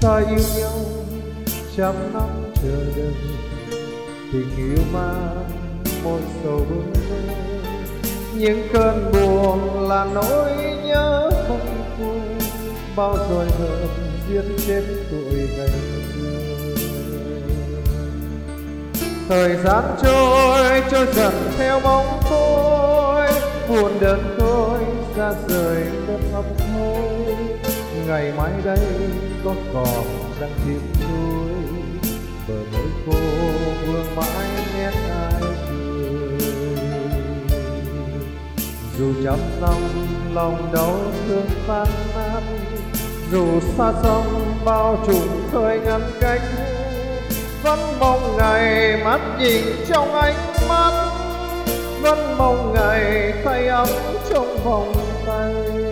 Ta yêu nhau trăm năm chờ đợi, tình yêu mang một sầu bơ vơ. Những cơn buồn là nỗi nhớ không quên, bao rồi hờn giết chết tuổi ngày xưa. Thời gian trôi dần theo bóng tôi, buồn đơn côi ra rời đất ấp thôi. Ngày mai đây có còn đang tìm tôi, bờ môi cô vương mãi nét ai cười. Dù trăm năm lòng đau thương tan nát, dù xa sông bao trùm khơi ngăn cách, vẫn mong ngày mắt nhìn trong ánh mắt, vẫn mong ngày tay ấm trong vòng tay.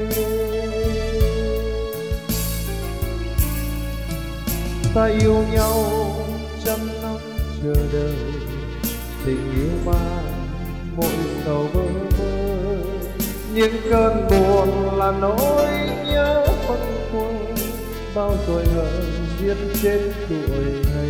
Ta yêu nhau trăm năm chờ đợi, tình yêu mang mỗi sầu bơ vơ. Những cơn buồn là nỗi nhớ phân quên, bao tuổi hờn giết chết tuổi ngày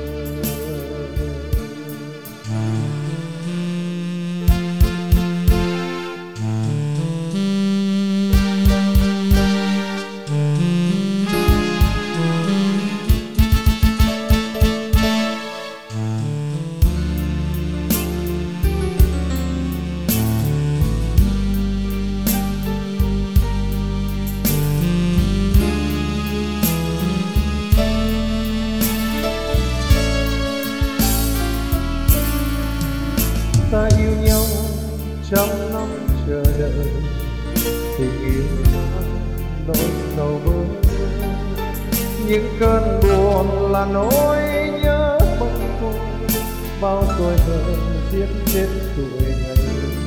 ta yêu nhau trăm năm chờ đợi, tình yêu nỗi sầu bơ vơ. Những cơn buồn là nỗi nhớ không quên, bao tuổi hờn giết chết tuổi ngày.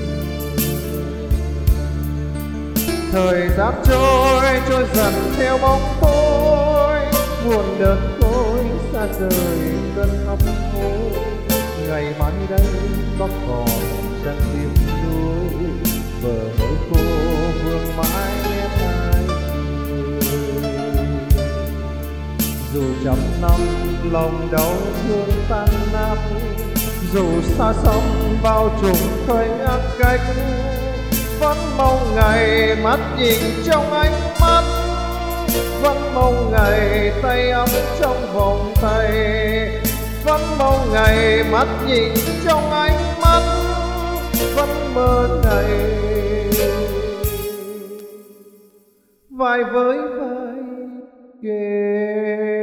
Thời gian trôi dần theo bóng tôi, buồn đơn côi xa rời cơn ấp hối. Ngày mai đây có còn chẳng tìm tôi, bờ môi cô vương mãi nét ai cười. Dù trăm năm lòng đau thương tan nát, dù xa sông bao trùm khơi ngăn cách, vẫn mong ngày mắt nhìn trong ánh mắt, vẫn mong ngày tay ấm trong vòng tay, vẫn mong ngày mắt nhìn trong ánh mắt, vẫn mơ ngày vai với vai kề.